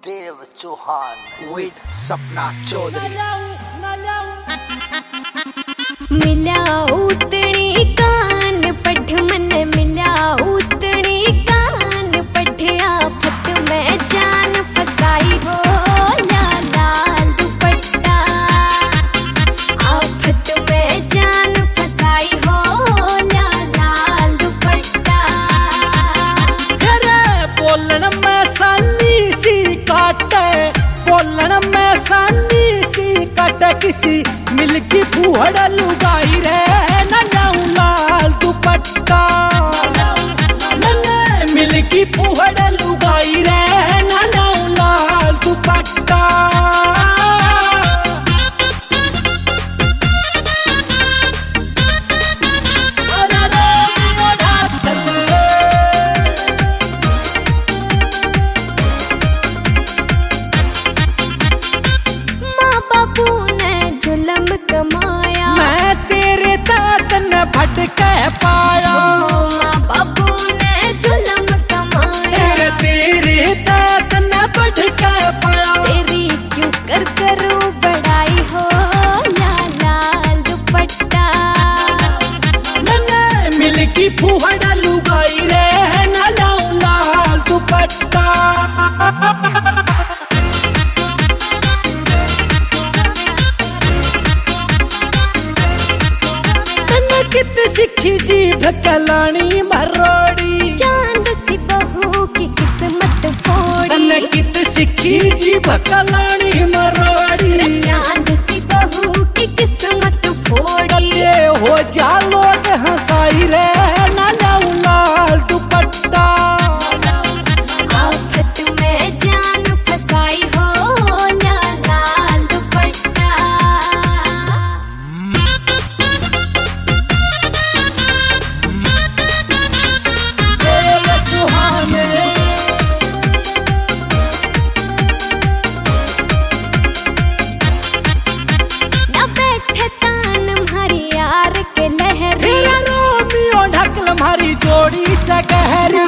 देव Chauhan with Sapna Chaudhary. मिला उतनी कान पठ मन मिला उतनी कान पठया फट में जान फसाई हो लाल लाल दुपट्टा आफत में जान फसाई हो लाल लाल दुपट्टा। अरे बोलन में सानी सी काटे बोलन में सानी सी काटे किसी मिलकी फूहड़ लुगाई रे नन्नाऊ लाल दुपट्टा मिलकी फूहड़ लुगाई रे नन्नाऊ लाल दुपट्टा। माँ बापू ने जुल्म कमाया मैं तेरे तात न भटके पाया माँ बापू ने जुल्म कमाया तेरे तात न भटके पाया तेरी क्यों कर करूं बड़ाई हो लाल लाल दुपट्टा मिलकी फूहड़ लुगाई रे नन्नाऊ लाल दुपट्टा। कित सिखी जी ढकलानी मरोड़ी चांद सी बहू की किस्मत फोड़ी कित सिखी जी ढकलानी मरोड़ी चांद सी बहू की किस्मत फोड़ी ये हो जा लोग हंसाई रे नन्नाऊ लाल दुपट्टा आफत में जान फसाई हो लाल लाल दुपट्टा। देव चौहान न बैठे तान हमारी यार के लहरी रोमियो ढकल मारी जोड़ी से गहरी